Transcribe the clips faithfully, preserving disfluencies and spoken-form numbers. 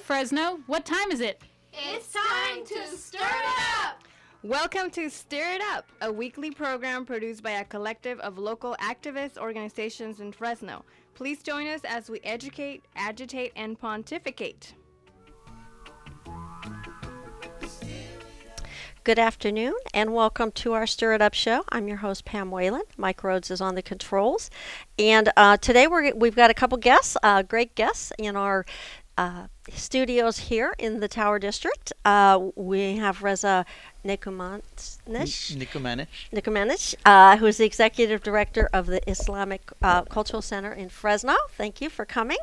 Fresno. What time is it? It's time to stir it up! Welcome to Stir It Up, a weekly program produced by a collective of local activist organizations in Fresno. Please join us as we educate, agitate, and pontificate. Good afternoon and welcome to our Stir It Up show. I'm your host Pam Whalen. Mike Rhodes is on the controls, and uh, today we're we've got a couple guests, uh, great guests in our uh, studios here in the Tower District. Uh, we have Reza Nekumanich, Nekumanich, Nekumanich uh, who is the executive director of the Islamic uh, Cultural Center in Fresno. Thank you for coming,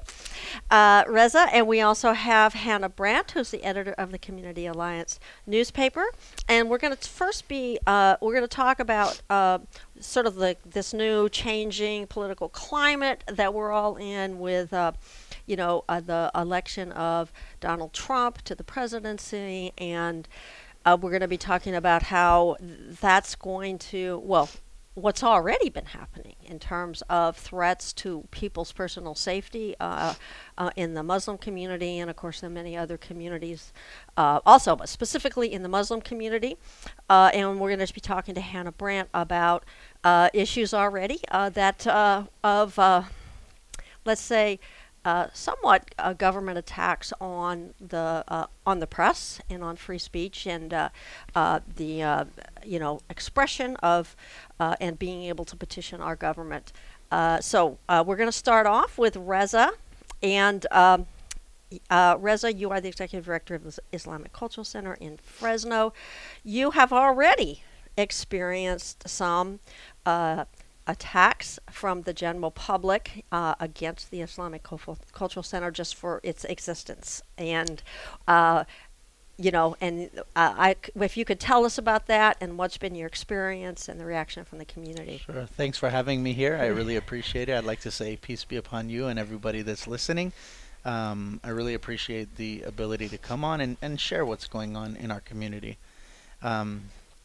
uh, Reza. And we also have Hannah Brandt, who's the editor of the Community Alliance newspaper. And we're going to first be uh, we're going to talk about uh, sort of the this new changing political climate that we're all in with. Uh, you know, uh, the election of Donald Trump to the presidency, and uh, we're going to be talking about how that's going to, well, what's already been happening in terms of threats to people's personal safety uh, uh, in the Muslim community, and of course in many other communities uh, also, but specifically in the Muslim community. Uh, and we're going to be talking to Hannah Brandt about uh, issues already uh, that uh, of, uh, let's say, Uh, somewhat uh, government attacks on the uh, on the press and on free speech and uh, uh, the uh, you know expression of uh, and being able to petition our government. Uh, so uh, we're going to start off with Reza, and um, uh, Reza, you are the executive director of the Islamic Cultural Center in Fresno. You have already experienced some Uh, attacks from the general public uh, against the Islamic Cul- Cultural Center just for its existence. And, uh, you know, and uh, I, if you could tell us about that and what's been your experience and the reaction from the community. Sure. Thanks for having me here. I really appreciate it. I'd like to say peace be upon you and everybody that's listening. Um, I really appreciate the ability to come on and, and share what's going on in our community. Um,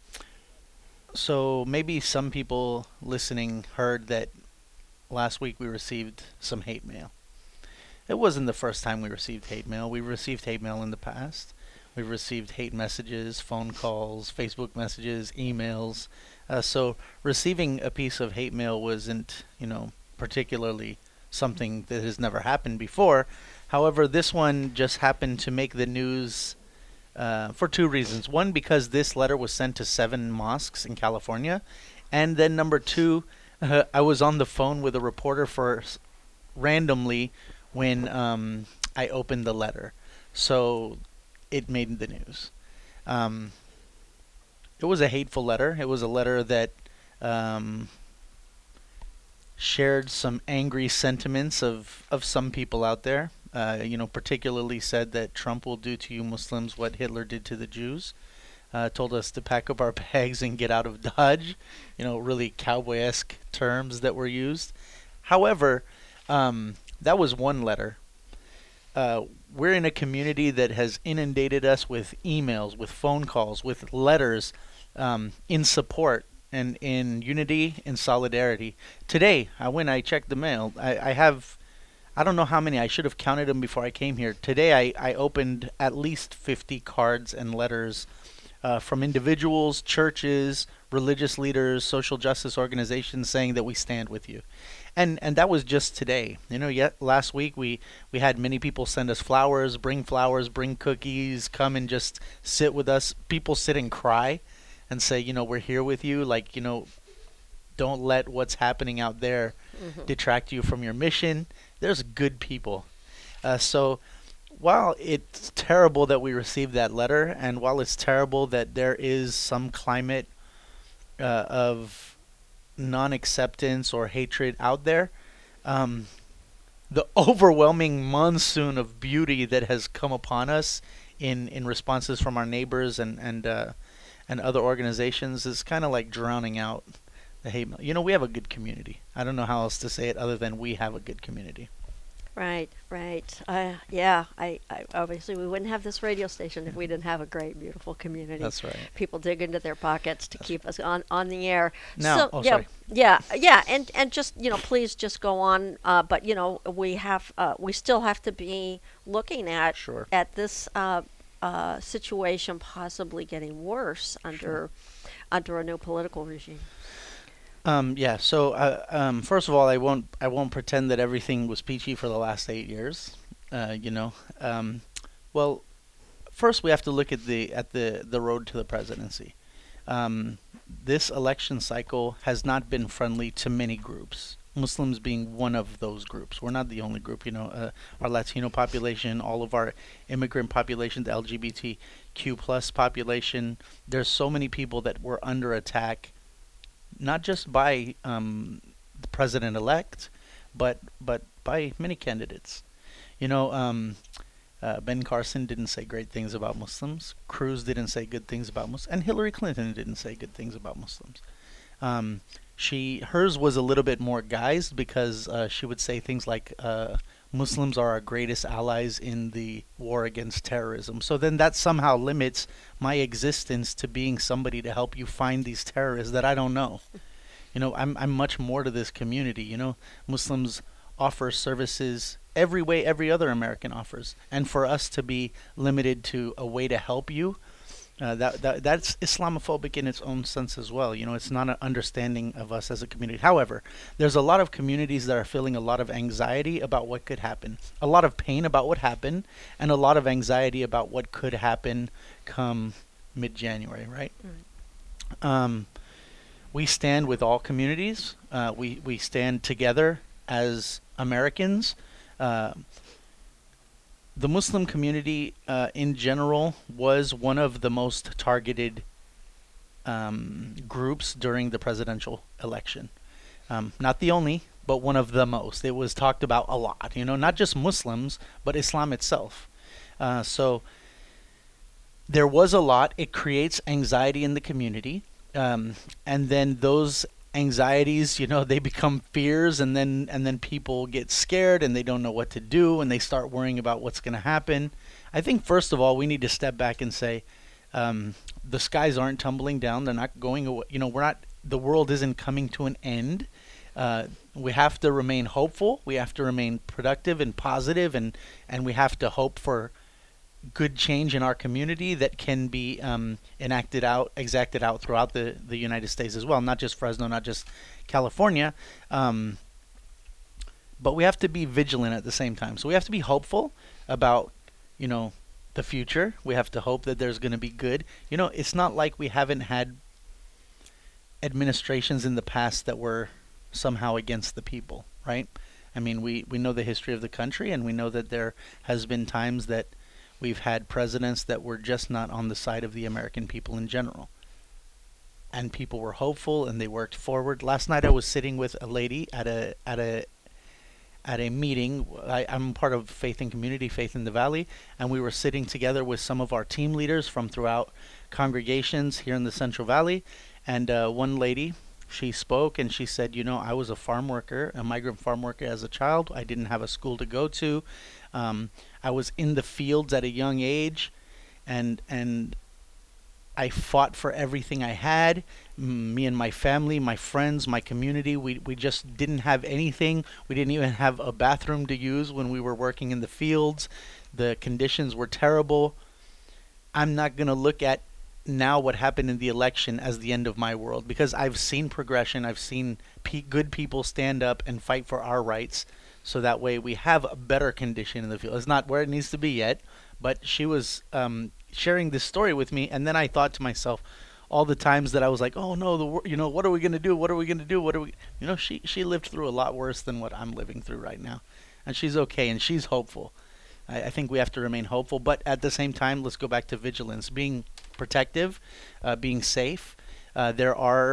So maybe some people listening heard that last week we received some hate mail. It wasn't the first time we received hate mail. We received hate mail in the past. We've received hate messages, phone calls, Facebook messages, emails. Uh, so receiving a piece of hate mail wasn't, you know, particularly something that has never happened before. However, this one just happened to make the news Uh, for two reasons. One, because this letter was sent to seven mosques in California. And then number two, uh, I was on the phone with a reporter for s- randomly when um, I opened the letter. So it made the news. Um, it was a hateful letter. It was a letter that um, shared some angry sentiments of, of some people out there. Uh, you know, particularly said that Trump will do to you Muslims what Hitler did to the Jews. Uh, told us to pack up our bags and get out of Dodge. You know, really cowboy-esque terms that were used. However, um, that was one letter. Uh, we're in a community that has inundated us with emails, with phone calls, with letters um, in support and in unity and solidarity. Today, I when I checked the mail, I, I have... I don't know how many. I should have counted them before I came here. Today I, I opened at least fifty cards and letters uh, from individuals, churches, religious leaders, social justice organizations saying that we stand with you. And and that was just today. You know, yet last week we, we had many people send us flowers, bring flowers, bring cookies, come and just sit with us. People sit and cry and say, you know, we're here with you. Like, you know, don't let what's happening out there mm-hmm. detract you from your mission. There's good people. Uh, so while it's terrible that we received that letter, and while it's terrible that there is some climate uh, of non-acceptance or hatred out there, um, the overwhelming monsoon of beauty that has come upon us in, in responses from our neighbors and, and, uh, and other organizations is kind of like drowning out the hate mail. You know, we have a good community. I don't know how else to say it other than we have a good community. Right, right. Uh, yeah, I, I obviously we wouldn't have this radio station if we didn't have a great, beautiful community. That's right. People dig into their pockets to That's keep us on, on the air. Now, so, oh, yeah, sorry. yeah, yeah, and and just you know, please just go on. Uh, but you know, we have uh, we still have to be looking at Sure. at this uh, uh, situation possibly getting worse under under a new political regime. Um, yeah. So, uh, um, first of all, I won't I won't pretend that everything was peachy for the last eight years. Uh, you know, um, well, first we have to look at the at the the road to the presidency. Um, this election cycle has not been friendly to many groups. Muslims being one of those groups. We're not the only group. You know, uh, our Latino population, all of our immigrant population, the L G B T Q plus population. There's so many people that were under attack. Not just by um, the president-elect, but but by many candidates. You know, um, uh, Ben Carson didn't say great things about Muslims. Cruz didn't say good things about Muslims, and Hillary Clinton didn't say good things about Muslims. Um, she hers was a little bit more guised because uh, she would say things like uh, Muslims are our greatest allies in the war against terrorism. So then that somehow limits my existence to being somebody to help you find these terrorists that I don't know. You know, I'm I'm much more to this community. You know, Muslims offer services every way every other American offers, and for us to be limited to a way to help you, uh, that that that's Islamophobic in its own sense as well. You know, it's not an understanding of us as a community. However, there's a lot of communities that are feeling a lot of anxiety about what could happen, a lot of pain about what happened, and a lot of anxiety about what could happen come mid-January, right? Mm. Um, we stand with all communities. Uh, we we stand together as Americans. Uh, the Muslim community uh, in general was one of the most targeted um, groups during the presidential election. Um, not the only, but one of the most. It was talked about a lot. You know, not just Muslims, but Islam itself. Uh, so there was a lot. It creates anxiety in the community. Um, and then those anxieties, you know, they become fears, and then and then people get scared and they don't know what to do, and they start worrying about what's going to happen. I think first of all, we need to step back and say, um, the skies aren't tumbling down. They're not going away. You know, we're not. The world isn't coming to an end. Uh, we have to remain hopeful. We have to remain productive and positive, and and we have to hope for good change in our community that can be um, enacted out, exacted out throughout the, the United States as well, not just Fresno, not just California. Um, but we have to be vigilant at the same time. So we have to be hopeful about, you know, the future. We have to hope that there's going to be good. You know, it's not like we haven't had administrations in the past that were somehow against the people, right? I mean, we, we know the history of the country, and we know that there has been times that we've had presidents that were just not on the side of the American people in general. And people were hopeful and they worked forward. Last night I was sitting with a lady at a at a at a meeting. I, I'm part of Faith and Community, Faith in the Valley, and we were sitting together with some of our team leaders from throughout congregations here in the Central Valley. And uh, one lady, she spoke and she said, you know, I was a farm worker, a migrant farm worker as a child. I didn't have a school to go to. Um, I was in the fields at a young age, and and I fought for everything I had. M- me and my family, my friends, my community, we, we just didn't have anything. We didn't even have a bathroom to use when we were working in the fields. The conditions were terrible. I'm not going to look at now what happened in the election as the end of my world, because I've seen progression. I've seen pe- good people stand up and fight for our rights. So that way we have a better condition in the field. It's not where it needs to be yet, but she was um, sharing this story with me, and then I thought to myself, all the times that I was like, oh no, the wor- you know, what are we gonna do? What are we gonna do? What are we? You know, she she lived through a lot worse than what I'm living through right now, and she's okay, and she's hopeful. I, I think we have to remain hopeful, but at the same time, let's go back to vigilance, being protective, uh, being safe. Uh, there are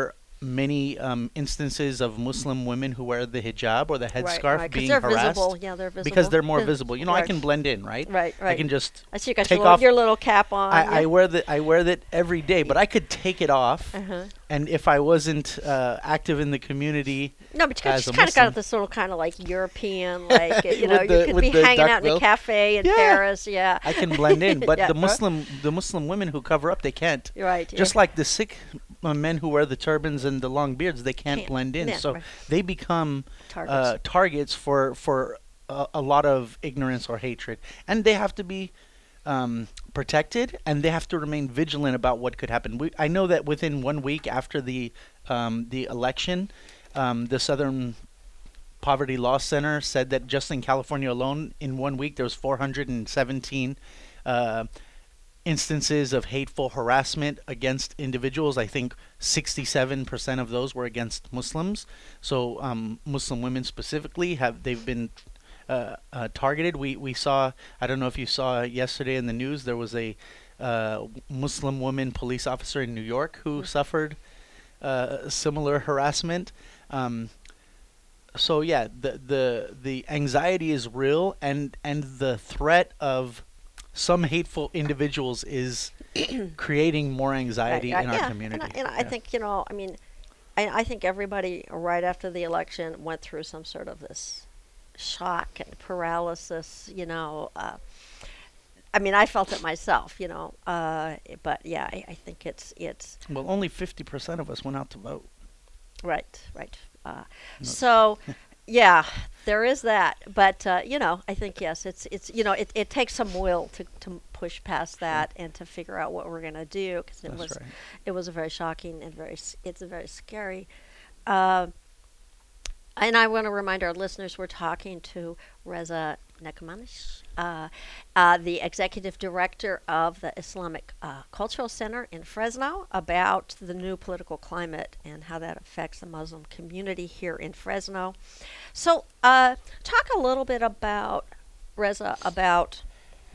many um, instances of Muslim women who wear the hijab or the headscarf right, right. 'Cause being they're harassed. visible. Yeah, they're visible. Because they're more Vis- visible. You know, I right. can blend in, right? Right, right. I can just I see you got take your, little, off- your little cap on. I, yeah. I wear the I wear that every day, but I could take it off, Uh-huh. and if I wasn't uh, active in the community, No, but you as just a kind of got Muslim. this little kind of like European, like, you know, With you the- could with be the hanging out in duckbill. a cafe in Yeah. Paris. Yeah. I can blend in. But Yeah, the uh, Muslim the Muslim women who cover up, they can't. You're right. Just yeah. like the Sikh uh, men who wear the turbans and the long beards, they can't, Can't. blend in. Yeah, so right. they become targets. uh, targets for for a, a lot of ignorance or hatred, and they have to be um, protected, and they have to remain vigilant about what could happen. We, I know that within one week after the um, the election, um, the Southern Poverty Law Center said that just in California alone, in one week, there was four hundred seventeen uh, instances of hateful harassment against individuals. I think sixty-seven percent of those were against Muslims. So um, Muslim women specifically have they've been uh, uh, targeted. We we saw, I don't know if you saw yesterday in the news, there was a uh, Muslim woman police officer in New York who Mhm. suffered uh, similar harassment. Um, so yeah, the the the anxiety is real, and and the threat of some hateful individuals is creating more anxiety Right, in right, our yeah, community. And I, and I Yeah. think, you know, I mean, I, I think everybody right after the election went through some sort of this shock and paralysis, you know. Uh, I mean, I felt it myself, you know. Uh, but yeah, I, I think it's it's Well, only fifty percent of us went out to vote. right, right. Uh, No. so, yeah, there is that. But uh, you know, I think yes, it's it's you know, it, it takes some will to to push past that and to figure out what we're gonna do, because it That's was right. it was a very shocking and very s- it's a very scary. Uh, and I want to remind our listeners we're talking to Reza Nekmanish, uh, uh, the executive director of the Islamic uh, Cultural Center in Fresno, about the new political climate and how that affects the Muslim community here in Fresno. So, uh, talk a little bit about, Reza, about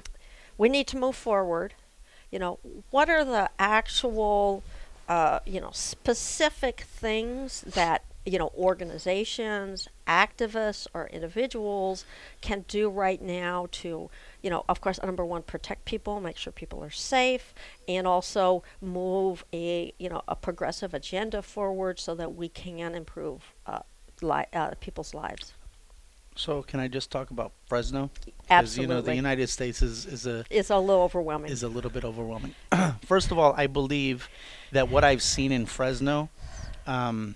we need to move forward. You know, what are the actual, uh, you know, specific things that, you know, organizations, activists, or individuals can do right now to, you know, of course, number one, protect people, make sure people are safe, and also move a, you know, a progressive agenda forward so that we can improve uh, li- uh, people's lives. So can I just talk about Fresno? Absolutely. You know, the United States is, is a It's a little overwhelming. is a little bit overwhelming. First of all, I believe that what I've seen in Fresno um,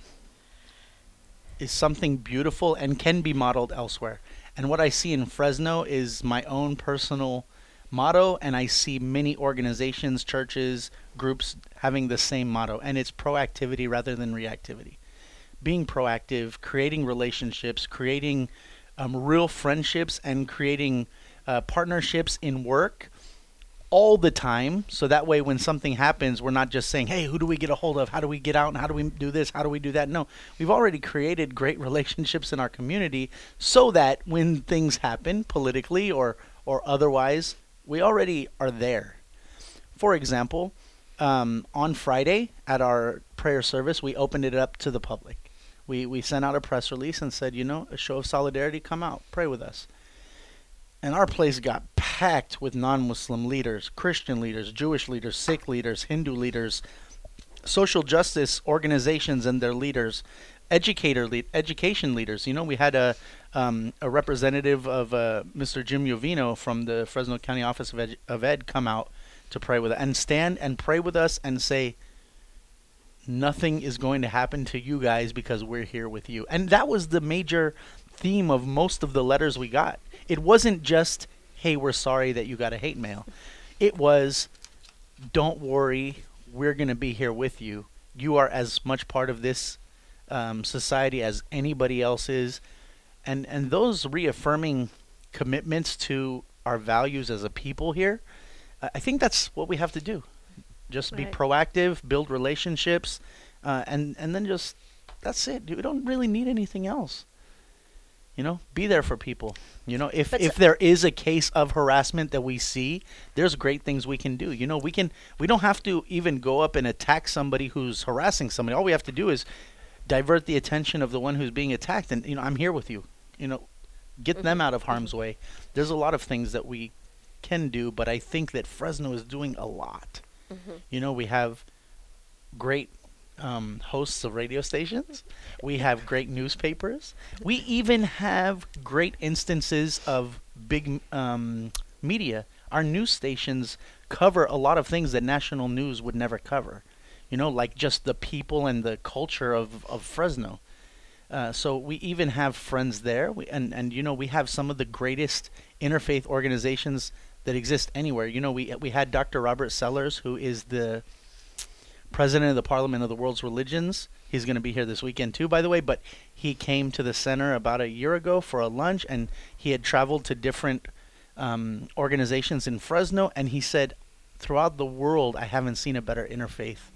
is something beautiful and can be modeled elsewhere. And what I see in Fresno is my own personal motto, and I see many organizations, churches, groups having the same motto, and it's proactivity rather than reactivity. Being proactive, creating relationships, creating um, real friendships, and creating uh, partnerships in work all the time, so that way when something happens, we're not just saying, hey, who do we get a hold of? How do we get out? And how do we do this? How do we do that? No, we've already created great relationships in our community so that when things happen politically or, or otherwise, we already are there. For example, um, on Friday at our prayer service, we opened it up to the public. We, we sent out a press release and said, you know, a show of solidarity, come out, pray with us. And our place got packed with non-Muslim leaders, Christian leaders, Jewish leaders, Sikh leaders, Hindu leaders, social justice organizations and their leaders, educator lead, education leaders. You know, we had a um, a representative of uh, Mister Jim Jovino from the Fresno County Office of Ed, of Ed come out to pray with us and stand and pray with us and say, nothing is going to happen to you guys because we're here with you. And that was the major theme of most of the letters we got. It wasn't just, hey, we're sorry that you got a hate mail. It was, don't worry, we're going to be here with you. You are as much part of this um, society as anybody else is. And, and those reaffirming commitments to our values as a people here, I I think that's what we have to do. Just be Right. proactive, build relationships, uh, and, and then just, that's it. We don't really need anything else. you know, be there for people. You know, if But if s- there is a case of harassment that we see, there's great things we can do. You know, we can we don't have to even go up and attack somebody who's harassing somebody. All we have to do is divert the attention of the one who's being attacked, and you know, I'm here with you. You know, get them out of harm's way. There's a lot of things that we can do, but I think that Fresno is doing a lot. Mhm. You know, we have great um, hosts of radio stations. We have great newspapers. We even have great instances of big um, media. Our news stations cover a lot of things that national news would never cover. You know, like just the people and the culture of, of Fresno. Uh, so we even have friends there. We, and, and, you know, we have some of the greatest interfaith organizations that exist anywhere. You know, we we had Doctor Robert Sellers, who is the president of the Parliament of the World's Religions. He's going to be here this weekend too, by the way, but he came to the center about a year ago for a lunch, and he had traveled to different um, organizations in Fresno, and he said, throughout the world, I haven't seen a better interfaith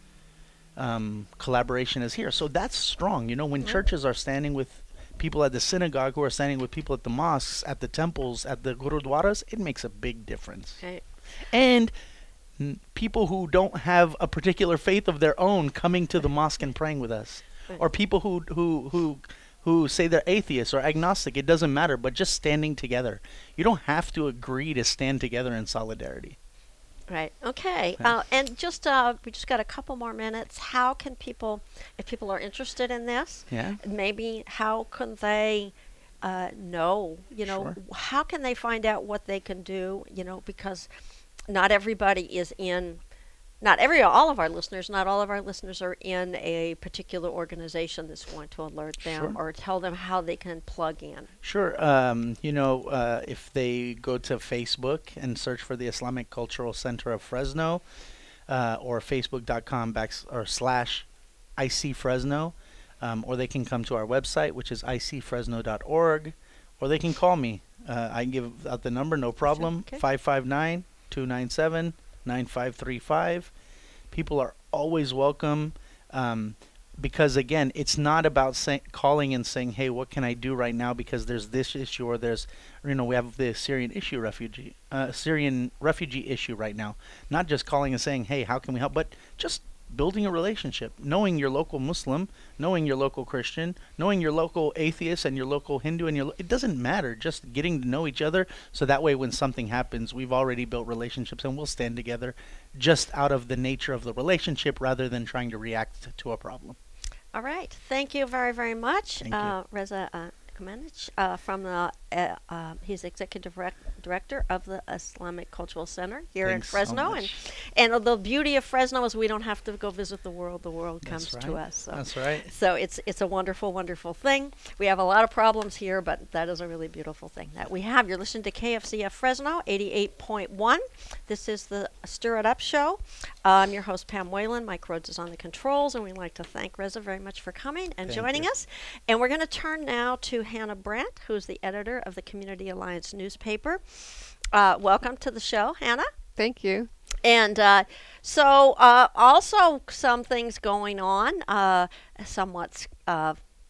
um, collaboration as here. So that's strong. You know, when churches are standing with people at the synagogue, who are standing with people at the mosques, at the temples, at the gurudwaras, it makes a big difference. Right. And n- people who don't have a particular faith of their own coming to the mosque and praying with us, Right. or people who who who who say they're atheists or agnostic. It doesn't matter, but just standing together. You don't have to agree to stand together in solidarity. Right. Okay. Yeah. Uh, and just uh, we just got a couple more minutes. How can people, if people are interested in this, Yeah. maybe how can they uh, know? You know, Sure. w- how can they find out what they can do? You know, because not everybody is in. Not every all of our listeners, not all of our listeners are in a particular organization that's going to alert them Sure. or tell them how they can plug in. Sure. Um, you know, uh, if they go to Facebook and search for the Islamic Cultural Center of Fresno, uh, or facebook.com back or slash I C Fresno, um, or they can come to our website, which is I C Fresno dot org, or they can call me. Uh, I can give out the number, no problem. Okay. five five nine, two nine seven, nine five three five. People are always welcome. Um, because again, it's not about say, calling and saying, "Hey, what can I do right now?" Because there's this issue, or there's, you know, we have the Syrian issue refugee, uh, Syrian refugee issue right now. Not just calling and saying, "Hey, how can we help?" But just building a relationship, knowing your local Muslim, knowing your local Christian, knowing your local atheist and your local Hindu, and your lo- it doesn't matter. Just getting to know each other, so that way when something happens, we've already built relationships and we'll stand together, just out of the nature of the relationship rather than trying to react to a problem. All right. Thank you very, very much, Thank you. uh, Reza uh, Kamenich, uh, from the, uh, uh, he's executive rec- director of the Islamic Cultural Center here Thanks in so Fresno. much. and and the beauty of Fresno is we don't have to go visit the world. The world That's comes to right. us. So. That's right. So it's it's a wonderful, wonderful thing. We have a lot of problems here, but that is a really beautiful thing that we have. You're listening to K F C F Fresno, eighty-eight point one. This is the Stir It Up Show. I'm your host, Pam Whalen. Mike Rhodes is on the controls, and we'd like to thank Reza very much for coming and Thank joining you. us. And we're going to turn now to Hannah Brandt, who's the editor of the Community Alliance newspaper. Uh, welcome to the show, Hannah. Thank you. And uh, so, uh, also some things going on, uh, somewhat uh,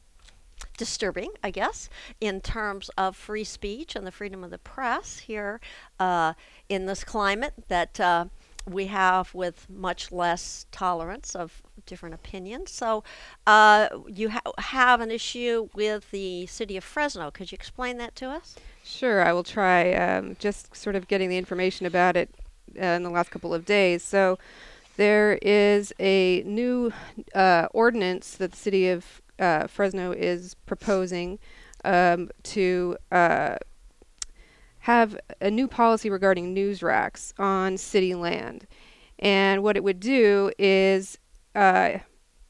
disturbing, I guess, in terms of free speech and the freedom of the press here uh, in this climate that uh, we have with much less tolerance of different opinions. So, uh, you ha- have an issue with the city of Fresno. Could you explain that to us? Sure, I will try. Um, just sort of getting the information about it uh, in the last couple of days. So, there is a new uh, ordinance that the city of uh, Fresno is proposing um, to uh, have a new policy regarding news racks on city land. And what it would do is uh,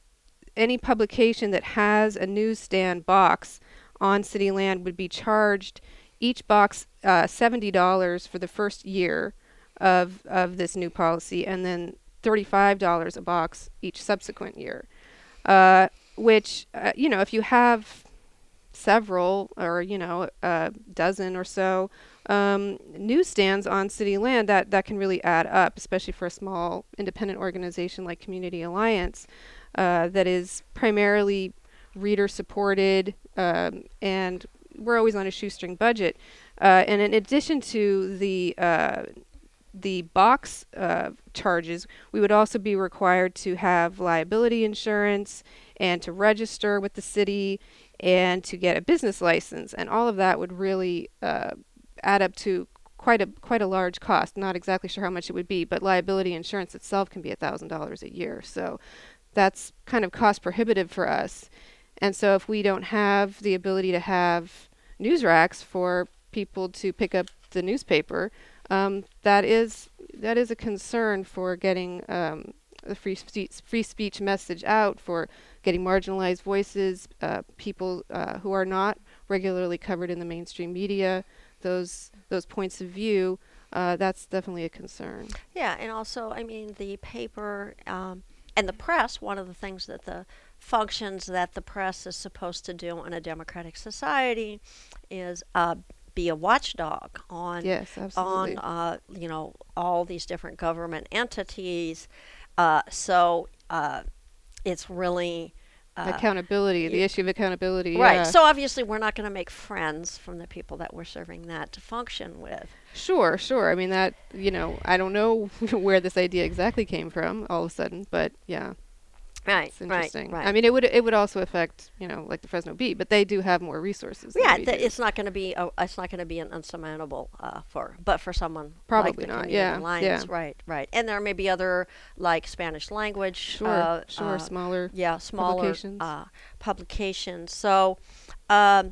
any publication that has a newsstand box on city land would be charged each box uh, seventy dollars for the first year of of this new policy, and then thirty-five dollars a box each subsequent year. Uh, which, uh, you know, if you have several or, you know, a dozen or so um, newsstands on city land, that, that can really add up, especially for a small independent organization like Community Alliance uh, that is primarily reader supported um, and we're always on a shoestring budget. Uh, and in addition to the uh, the box uh, charges, we would also be required to have liability insurance and to register with the city and to get a business license, and all of that would really uh, add up to quite a quite a large cost. Not exactly sure how much it would be, but liability insurance itself can be a thousand dollars a year. So that's kind of cost prohibitive for us. And so if we don't have the ability to have news racks for people to pick up the newspaper, um, that is that is a concern for getting um, the free speech free speech message out, for getting marginalized voices, uh, people uh, who are not regularly covered in the mainstream media, those those points of view. Uh, that's definitely a concern. Yeah, and also, I mean, the paper um, and the press, one of the things that the functions that the press is supposed to do in a democratic society is uh, be a watchdog on, Yes, absolutely. on uh, you know, all these different government entities. Uh, so uh, it's really... Uh, accountability, the issue of accountability. right. Yeah. So obviously we're not going to make friends from the people that we're serving that to function with. Sure, sure. I mean, that, you know, I don't know where this idea exactly came from all of a sudden, but yeah, Right, it's right, interesting. right. I mean, it would it would also affect, you know, like the Fresno Beat, but they do have more resources. than Yeah, we th- do. it's not going to be a, it's not going to be an unsurmountable uh, for, but for someone like Probably the not, Community yeah, Alliance, yeah. right, right. And there may be other like Spanish language, Sure, uh, sure, uh, smaller. yeah, smaller publications. uh, publications. So, um,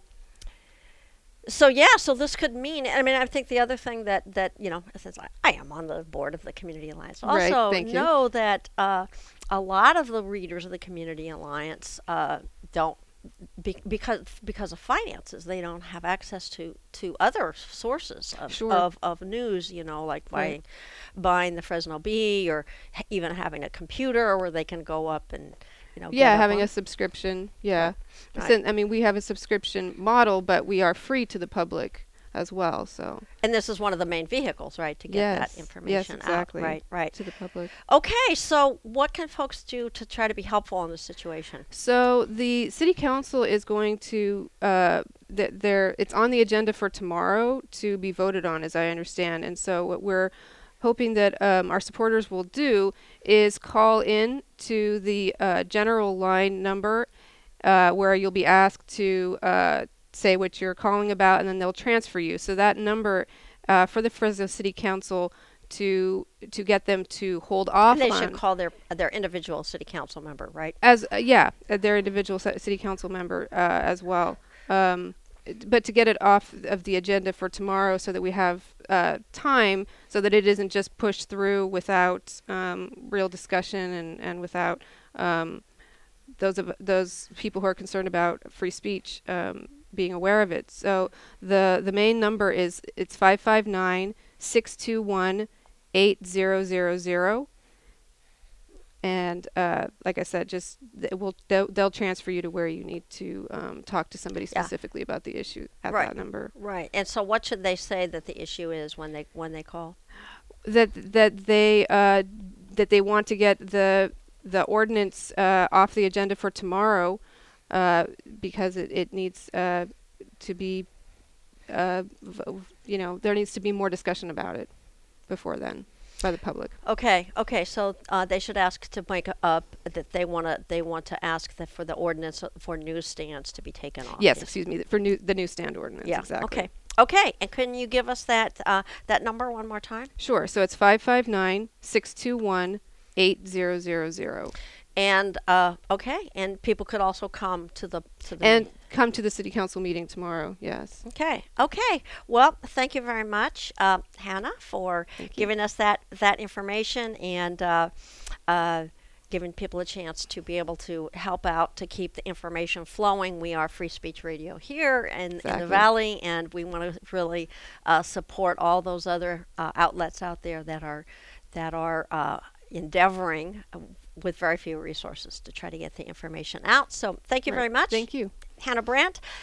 so yeah, so this could mean. I mean, I think the other thing that that you know, since I, I am on the board of the Community Alliance, Right, also thank you. know that uh, a lot of the readers of the Community Alliance uh, don't. Be- because because of finances, they don't have access to, to other sources of, Sure. of of news. You know, like buying Right. buying the Fresno Bee, or h- even having a computer where they can go up and you know. Yeah, get up having on- a subscription. Yeah. Right. Sin- I mean, we have a subscription model, but we are free to the public as well. So And this is one of the main vehicles, right, to get yes, that information yes, exactly. out. Right, right. To the public. Okay, so what can folks do to try to be helpful in this situation? So the city council is going to uh, th- there. It's on the agenda for tomorrow to be voted on, as I understand. And so what we're hoping that um, our supporters will do is call in to the uh, general line number, uh, where you'll be asked to uh, say what you're calling about, and then they'll transfer you. So that number uh, for the Fresno City Council to to get them to hold off And they on should call their their individual city council member, right? as uh, yeah, uh, their individual ci- city council member uh, as well. Um, it- but to get it off of the agenda for tomorrow, so that we have uh, time, so that it isn't just pushed through without um, real discussion and and without um, those of those people who are concerned about free speech um, being aware of it. So the the main number is it's five five nine, six two one, eight zero zero zero. And uh, like I said, just th- it will they'll, they'll transfer you to where you need to um, talk to somebody Yeah. specifically about the issue at Right. that number. Right. And so what should they say that the issue is when they when they call? That that they uh, that they want to get the the ordinance uh, off the agenda for tomorrow, uh, because it, it needs uh, to be, uh, v- v- you know, there needs to be more discussion about it before then by the public. Okay, okay. So uh, they should ask to make up that they want to they want to ask that for the ordinance for newsstands to be taken off. Yes, excuse me, th- for new, the newsstand ordinance. Yeah. Exactly. Okay. Okay. And can you give us that uh, that number one more time? Sure. So it's five five nine, six two one, eight zero zero zero. And uh, okay. And people could also come to the to the And meeting. come to the city council meeting tomorrow. Yes. Okay. Okay. Well, thank you very much, uh, Hannah, for Thank you. giving us that that information and uh, uh, giving people a chance to be able to help out to keep the information flowing. We are Free Speech Radio here in, in the Exactly. Valley, and we want to really uh, support all those other uh, outlets out there that are that are uh, endeavoring uh, with very few resources to try to get the information out. So thank you Right. very much. Thank you. Hannah Brandt,